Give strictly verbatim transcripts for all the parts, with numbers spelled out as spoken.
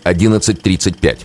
одиннадцать тридцать пять.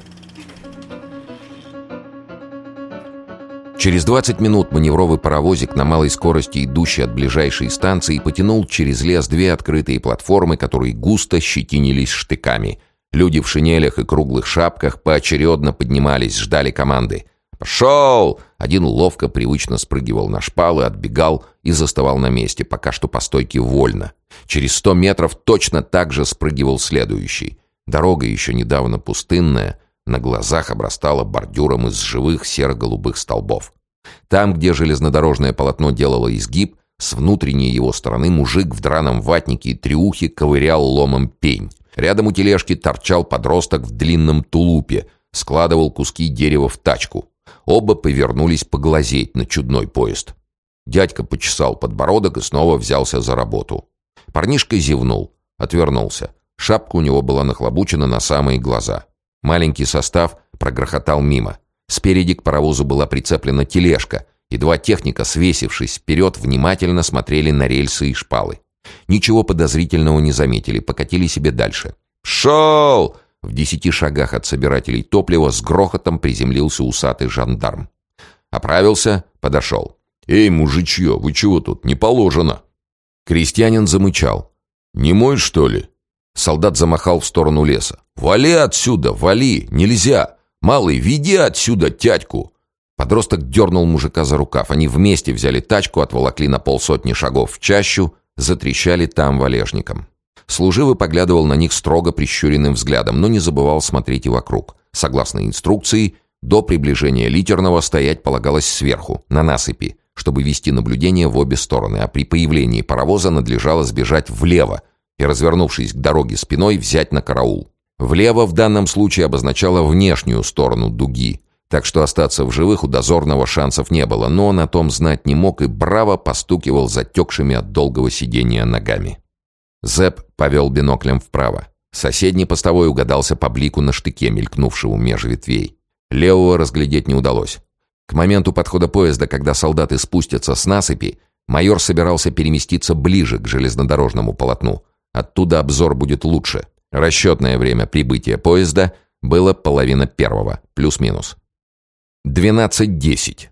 Через двадцать минут маневровый паровозик на малой скорости, идущий от ближайшей станции, потянул через лес две открытые платформы, которые густо щетинились штыками. Люди в шинелях и круглых шапках поочередно поднимались, ждали команды. «Пошел!» Один ловко, привычно спрыгивал на шпалы, отбегал и застывал на месте, пока что по стойке вольно. Через сто метров точно так же спрыгивал следующий. Дорога, еще недавно пустынная, на глазах обрастала бордюром из живых серо-голубых столбов. Там, где железнодорожное полотно делало изгиб, с внутренней его стороны мужик в драном ватнике и тряухе ковырял ломом пень. Рядом у тележки торчал подросток в длинном тулупе, складывал куски дерева в тачку. Оба повернулись поглазеть на чудной поезд. Дядька почесал подбородок и снова взялся за работу. Парнишка зевнул, отвернулся. Шапка у него была нахлобучена на самые глаза. Маленький состав прогрохотал мимо. Спереди к паровозу была прицеплена тележка, и два техника, свесившись вперед, внимательно смотрели на рельсы и шпалы. Ничего подозрительного не заметили, покатили себе дальше. «Шел!» В десяти шагах от собирателей топлива с грохотом приземлился усатый жандарм. Оправился, подошел. «Эй, мужичье, вы чего тут? Не положено!» Крестьянин замычал. «Не мой, что ли?» Солдат замахал в сторону леса. «Вали отсюда, вали! Нельзя! Малый, веди отсюда тятьку!» Подросток дернул мужика за рукав. Они вместе взяли тачку, отволокли на полсотни шагов в чащу, затрещали там валежником. Служивый поглядывал на них строго прищуренным взглядом, но не забывал смотреть и вокруг. Согласно инструкции, до приближения литерного стоять полагалось сверху, на насыпи, чтобы вести наблюдение в обе стороны, а при появлении паровоза надлежало сбежать влево и, развернувшись к дороге спиной, взять на караул. Влево в данном случае обозначало внешнюю сторону дуги, так что остаться в живых у дозорного шансов не было, но он о том знать не мог и браво постукивал затекшими от долгого сидения ногами. Зэп повел биноклем вправо. Соседний постовой угадался по блику на штыке, мелькнувшему меж ветвей. Левого разглядеть не удалось. К моменту подхода поезда, когда солдаты спустятся с насыпи, майор собирался переместиться ближе к железнодорожному полотну. Оттуда обзор будет лучше. Расчетное время прибытия поезда было половина первого, плюс-минус. двенадцать десять.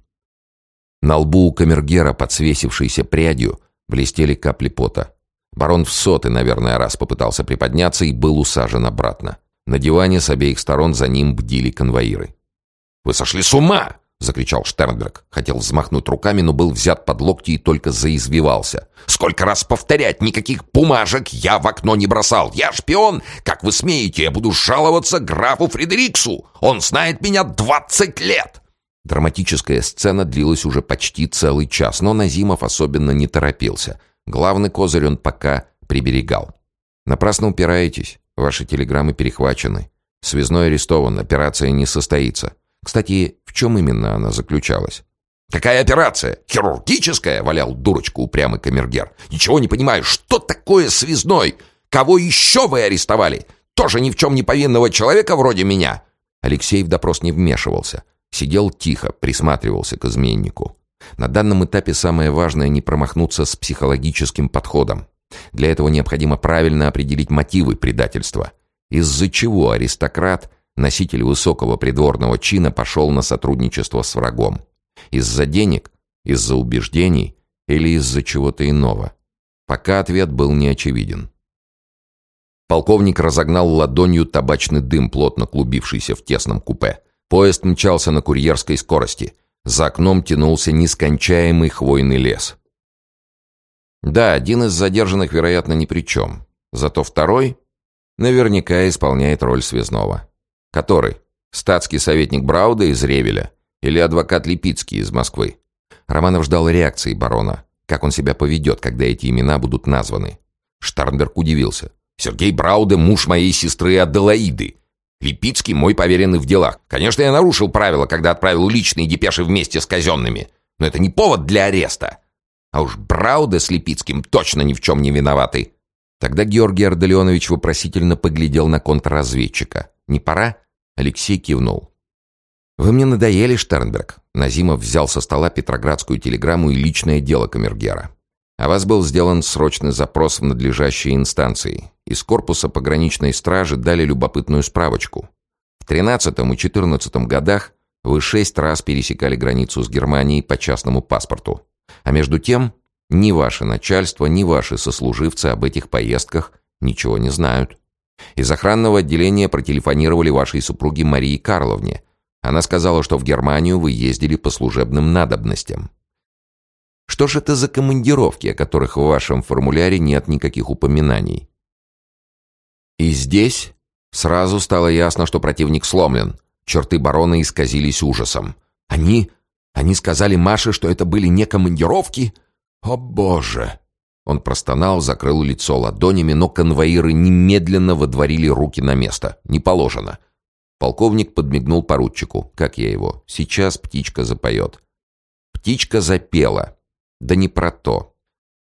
На лбу у камергера, подсвесившейся прядью, блестели капли пота. Барон в сотый, наверное, раз попытался приподняться и был усажен обратно. На диване с обеих сторон за ним бдили конвоиры. «Вы сошли с ума!» — закричал Штернберг. Хотел взмахнуть руками, но был взят под локти и только заизвивался. «Сколько раз повторять! Никаких бумажек я в окно не бросал! Я шпион! Как вы смеете? Я буду жаловаться графу Фредериксу! Он знает меня двадцать лет!» Драматическая сцена длилась уже почти целый час, но Назимов особенно не торопился. Главный козырь он пока приберегал. «Напрасно упираетесь. Ваши телеграммы перехвачены. Связной арестован, операция не состоится. Кстати, в чем именно она заключалась?» «Какая операция? Хирургическая?» — валял дурочку упрямый камергер. «Ничего не понимаю. Что такое связной? Кого еще вы арестовали? Тоже ни в чем не повинного человека вроде меня?» Алексей в допрос не вмешивался. Сидел тихо, присматривался к изменнику. На данном этапе самое важное — не промахнуться с психологическим подходом. Для этого необходимо правильно определить мотивы предательства. Из-за чего аристократ, носитель высокого придворного чина, пошел на сотрудничество с врагом? Из-за денег? Из-за убеждений? Или из-за чего-то иного? Пока ответ был неочевиден. Полковник разогнал ладонью табачный дым, плотно клубившийся в тесном купе. Поезд мчался на курьерской скорости. За окном тянулся нескончаемый хвойный лес. Да, один из задержанных, вероятно, ни при чем. Зато второй наверняка исполняет роль связного. Который? Статский советник Брауда из Ревеля или адвокат Липицкий из Москвы? Романов ждал реакции барона. Как он себя поведет, когда эти имена будут названы? Штернберг удивился. «Сергей Брауда — муж моей сестры Аделаиды. Липицкий мой поверенный в делах. Конечно, я нарушил правила, когда отправил личные депеши вместе с казенными. Но это не повод для ареста. А уж Брауда с Липицким точно ни в чем не виноваты». Тогда Георгий Ардалионович вопросительно поглядел на контрразведчика. «Не пора?» Алексей кивнул. «Вы мне надоели, Штернберг». Назимов взял со стола петроградскую телеграмму и личное дело камергера. О вас был сделан срочный запрос в надлежащие инстанции. Из корпуса пограничной стражи дали любопытную справочку. В тринадцатом и четырнадцатом годах вы шесть раз пересекали границу с Германией по частному паспорту. А между тем, ни ваше начальство, ни ваши сослуживцы об этих поездках ничего не знают. Из охранного отделения протелефонировали вашей супруге Марии Карловне. Она сказала, что в Германию вы ездили по служебным надобностям. Что же это за командировки, о которых в вашем формуляре нет никаких упоминаний? И здесь сразу стало ясно, что противник сломлен. Черты барона исказились ужасом. Они... они сказали Маше, что это были не командировки? О, Боже! Он простонал, закрыл лицо ладонями, но конвоиры немедленно водворили руки на место. Не положено. Полковник подмигнул поручику. Как я его? Сейчас птичка запоет. Птичка запела. Да не про то.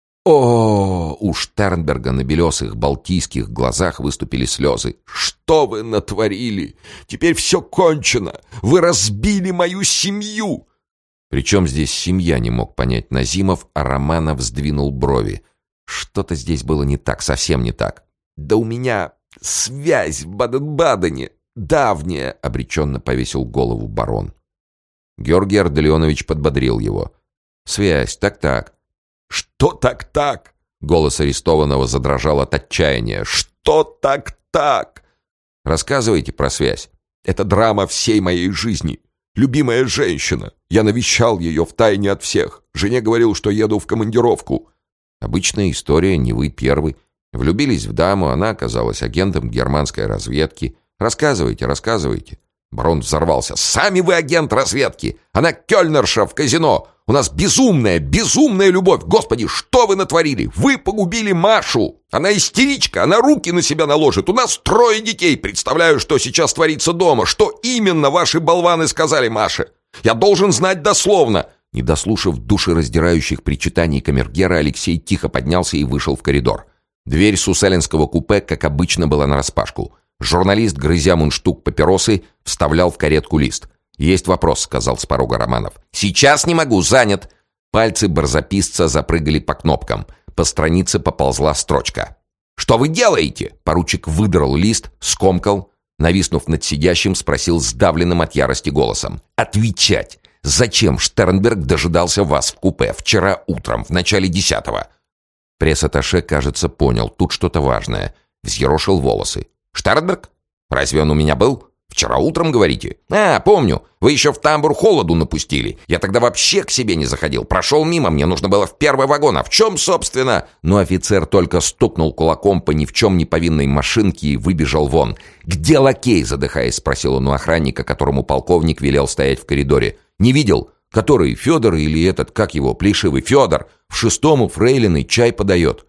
О, у Штернберга на белесых балтийских глазах выступили слезы. «Что вы натворили? Теперь все кончено! Вы разбили мою семью!» Причем здесь семья, не мог понять Назимов, а Романов сдвинул брови. Что-то здесь было не так, совсем не так. «Да у меня связь в Баден-Бадене, давняя!» — обреченно повесил голову барон. Георгий Арделеонович подбодрил его. «Связь, так-так». «Что так-так?» — голос арестованного задрожал от отчаяния. «Что так-так?» «Рассказывайте про связь. Это драма всей моей жизни. Любимая женщина. Я навещал ее втайне от всех. Жене говорил, что еду в командировку». Обычная история, не вы первый. Влюбились в даму, она оказалась агентом германской разведки. Рассказывайте, рассказывайте. Барон взорвался. «Сами вы агент разведки! Она кёльнерша в казино! У нас безумная, безумная любовь! Господи, что вы натворили? Вы погубили Машу! Она истеричка, она руки на себя наложит! У нас трое детей! Представляю, что сейчас творится дома! Что именно ваши болваны сказали Маше? Я должен знать дословно!» Не дослушав душераздирающих причитаний камергера, Алексей тихо поднялся и вышел в коридор. Дверь сусалинского купе, как обычно, была нараспашку. Журналист, грызя мундштук папиросы, вставлял в каретку лист. «Есть вопрос», — сказал с порога Романов. «Сейчас не могу, занят». Пальцы барзаписца запрыгали по кнопкам. По странице поползла строчка. «Что вы делаете?» Поручик выдрал лист, скомкал, нависнув над сидящим, спросил сдавленным от ярости голосом. «Отвечать! Зачем Штернберг дожидался вас в купе вчера утром, в начале десятого?» Пресс-атташе, кажется, понял, тут что-то важное. Взъерошил волосы. «Штернберг? Разве он у меня был? Вчера утром, говорите? А, помню, вы еще в тамбур холоду напустили. Я тогда вообще к себе не заходил. Прошел мимо, мне нужно было в первый вагон. А в чем, собственно?» Но офицер только стукнул кулаком по ни в чем не повинной машинке и выбежал вон. «Где лакей?» — задыхаясь, спросил он у охранника, которому полковник велел стоять в коридоре. «Не видел? Который, Федор или этот, как его, плешивый Федор? В шестом у фрейлины чай подает».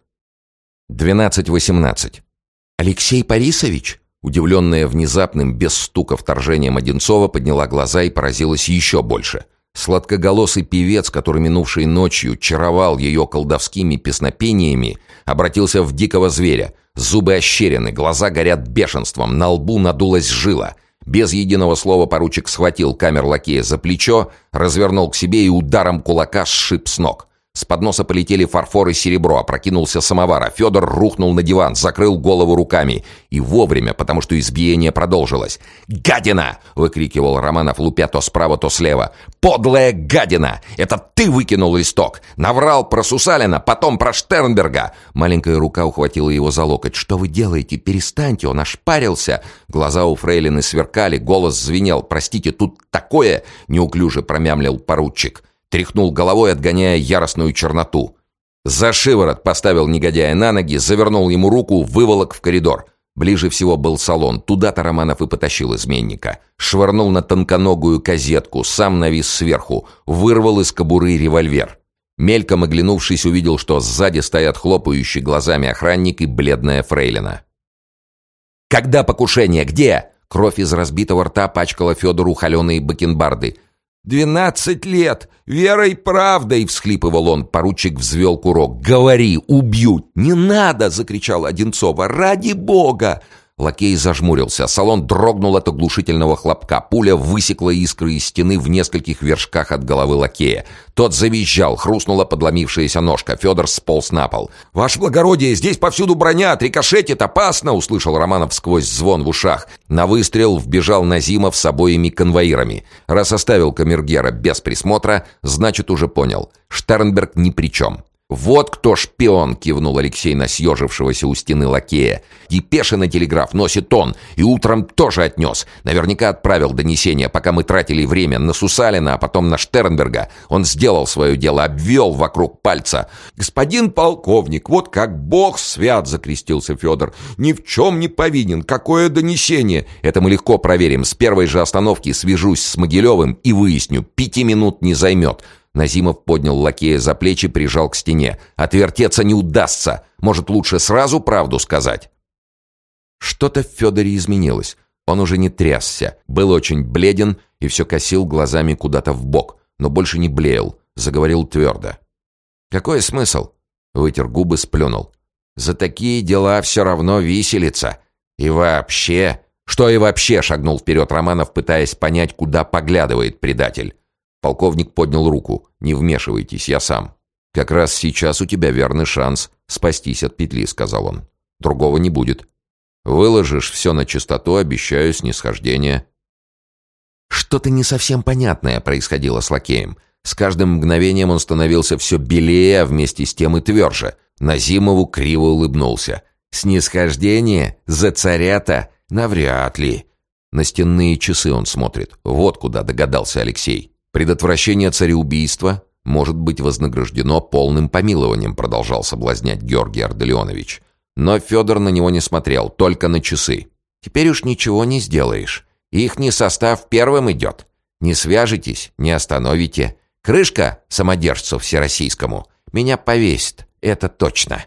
двенадцать восемнадцать. «Алексей Борисович?» Удивленная внезапным, без стука вторжением Одинцова, подняла глаза и поразилась еще больше. Сладкоголосый певец, который минувшей ночью чаровал ее колдовскими песнопениями, обратился в дикого зверя. Зубы ощерены, глаза горят бешенством, на лбу надулась жила. Без единого слова поручик схватил камер-лакея за плечо, развернул к себе и ударом кулака сшиб с ног. С подноса полетели фарфор и серебро, опрокинулся самовар, а Федор рухнул на диван, закрыл голову руками. И вовремя, потому что избиение продолжилось. «Гадина!» — выкрикивал Романов, лупя то справа, то слева. «Подлая гадина! Это ты выкинул листок! Наврал про Сусалина, потом про Штернберга!» Маленькая рука ухватила его за локоть. «Что вы делаете? Перестаньте, он ошпарился!» Глаза у фрейлины сверкали, голос звенел. «Простите, тут такое!» — неуклюже промямлил поручик. Тряхнул головой, отгоняя яростную черноту. За шиворот поставил негодяя на ноги, завернул ему руку, выволок в коридор. Ближе всего был салон. Туда-то Романов и потащил изменника. Швырнул на тонконогую козетку, сам навис сверху, вырвал из кобуры револьвер. Мельком оглянувшись, увидел, что сзади стоят хлопающие глазами охранник и бледная фрейлина. «Когда покушение? Где?» Кровь из разбитого рта пачкала Федору холеные бакенбарды. «Двенадцать лет! Верой, правдой!» — всхлипывал он. Поручик взвел курок. «Говори, убьют!» «Не надо!» — закричал Одинцова. «Ради бога!» Лакей зажмурился. Салон дрогнул от оглушительного хлопка. Пуля высекла искры из стены в нескольких вершках от головы лакея. Тот завизжал, хрустнула подломившаяся ножка. Федор сполз на пол. «Ваше благородие, здесь повсюду броня, рикошетит, опасно!» — услышал Романов сквозь звон в ушах. На выстрел вбежал Назимов с обоими конвоирами. Раз оставил камергера без присмотра, значит, уже понял. Штернберг ни при чем. «Вот кто шпион!» — кивнул Алексей на съежившегося у стены лакея. «Депеши на телеграф носит он, и утром тоже отнес. Наверняка отправил донесение, пока мы тратили время на Сусалина, а потом на Штернберга. Он сделал свое дело, обвел вокруг пальца». «Господин полковник, вот как бог свят!» — закрестился Федор. «Ни в чем не повинен. Какое донесение?» «Это мы легко проверим. С первой же остановки свяжусь с Могилевым и выясню. Пяти минут не займет». Назимов поднял лакея за плечи, прижал к стене. «Отвертеться не удастся. Может, лучше сразу правду сказать?» Что-то в Федоре изменилось. Он уже не трясся, был очень бледен и все косил глазами куда-то вбок, но больше не блеял, заговорил твердо. «Какой смысл?» — вытер губы, сплюнул. «За такие дела все равно виселица. И вообще...» «Что и вообще?» — шагнул вперед Романов, пытаясь понять, куда поглядывает предатель. Полковник поднял руку. «Не вмешивайтесь, я сам». «Как раз сейчас у тебя верный шанс спастись от петли», — сказал он. «Другого не будет. Выложишь все на чистоту, обещаю снисхождение». Что-то не совсем понятное происходило с лакеем. С каждым мгновением он становился все белее, а вместе с тем и тверже. Назимову криво улыбнулся. «Снисхождение? За царя-то? Навряд ли». На стенные часы он смотрит. Вот куда догадался Алексей. «Предотвращение цареубийства может быть вознаграждено полным помилованием», продолжал соблазнять Георгий Ардалионович. Но Федор на него не смотрел, только на часы. «Теперь уж ничего не сделаешь. Ихний состав первым идет. Не свяжетесь, не остановите. Крышка самодержцу всероссийскому меня повесит, это точно.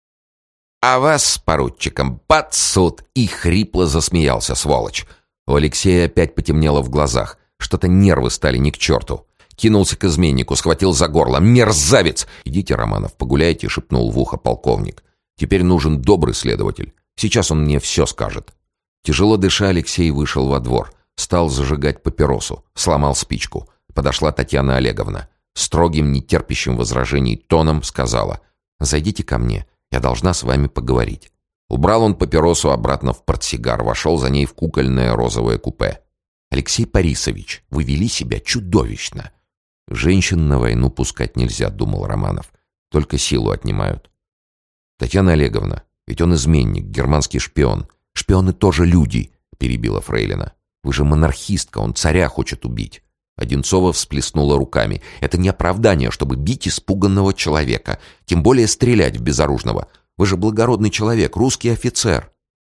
А вас с поручиком под суд!» И хрипло засмеялся, сволочь. У Алексея опять потемнело в глазах. Что-то нервы стали ни к черту. Кинулся к изменнику, схватил за горло. «Мерзавец!» «Идите, Романов, погуляйте», — шепнул в ухо полковник. «Теперь нужен добрый следователь. Сейчас он мне все скажет». Тяжело дыша, Алексей вышел во двор. Стал зажигать папиросу. Сломал спичку. Подошла Татьяна Олеговна. Строгим, нетерпящим возражений тоном сказала: «Зайдите ко мне. Я должна с вами поговорить». Убрал он папиросу обратно в портсигар. Вошел за ней в кукольное розовое купе. «Алексей Борисович, вы вели себя чудовищно». «Женщин на войну пускать нельзя», — думал Романов. «Только силу отнимают». «Татьяна Олеговна, ведь он изменник, германский шпион». «Шпионы тоже люди», — перебила фрейлина. «Вы же монархистка, он царя хочет убить». Одинцова всплеснула руками. «Это не оправдание, чтобы бить испуганного человека, тем более стрелять в безоружного. Вы же благородный человек, русский офицер».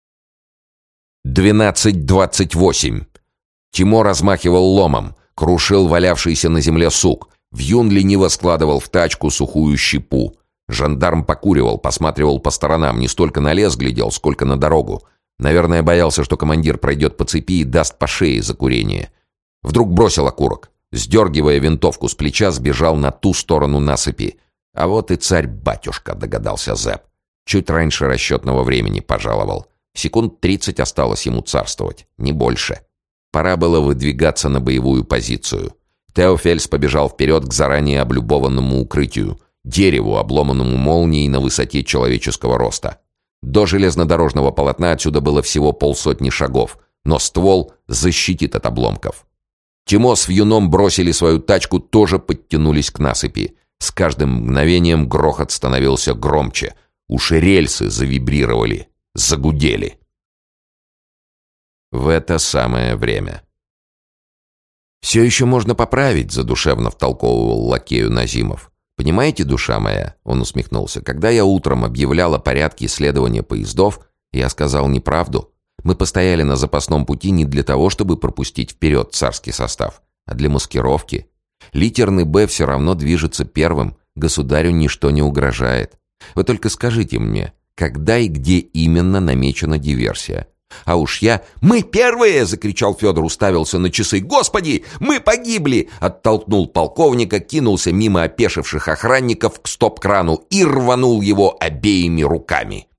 двенадцать двадцать восемь. Тимо размахивал ломом, крушил валявшийся на земле сук. Вьюн лениво складывал в тачку сухую щепу. Жандарм покуривал, посматривал по сторонам, не столько на лес глядел, сколько на дорогу. Наверное, боялся, что командир пройдет по цепи и даст по шее за курение. Вдруг бросил окурок. Сдергивая винтовку с плеча, сбежал на ту сторону насыпи. «А вот и царь-батюшка», — догадался Зэп. Чуть раньше расчетного времени пожаловал. Секунд тридцать осталось ему царствовать, не больше. Пора было выдвигаться на боевую позицию. Теофельс побежал вперед к заранее облюбованному укрытию, дереву, обломанному молнией на высоте человеческого роста. До железнодорожного полотна отсюда было всего полсотни шагов, но ствол защитит от обломков. Тимо с Вьюном бросили свою тачку, тоже подтянулись к насыпи. С каждым мгновением грохот становился громче. Уши рельсы завибрировали, загудели. В это самое время. «Все еще можно поправить», — задушевно втолковывал лакею Назимов. «Понимаете, душа моя?» — он усмехнулся. «Когда я утром объявлял о порядке следования поездов, я сказал неправду. Мы постояли на запасном пути не для того, чтобы пропустить вперед царский состав, а для маскировки. Литерный «Б» все равно движется первым, государю ничто не угрожает. Вы только скажите мне, когда и где именно намечена диверсия? А уж я... «Мы первые!» — закричал Федор, уставился на часы. «Господи, мы погибли!» Оттолкнул полковника, кинулся мимо опешивших охранников к стоп-крану и рванул его обеими руками.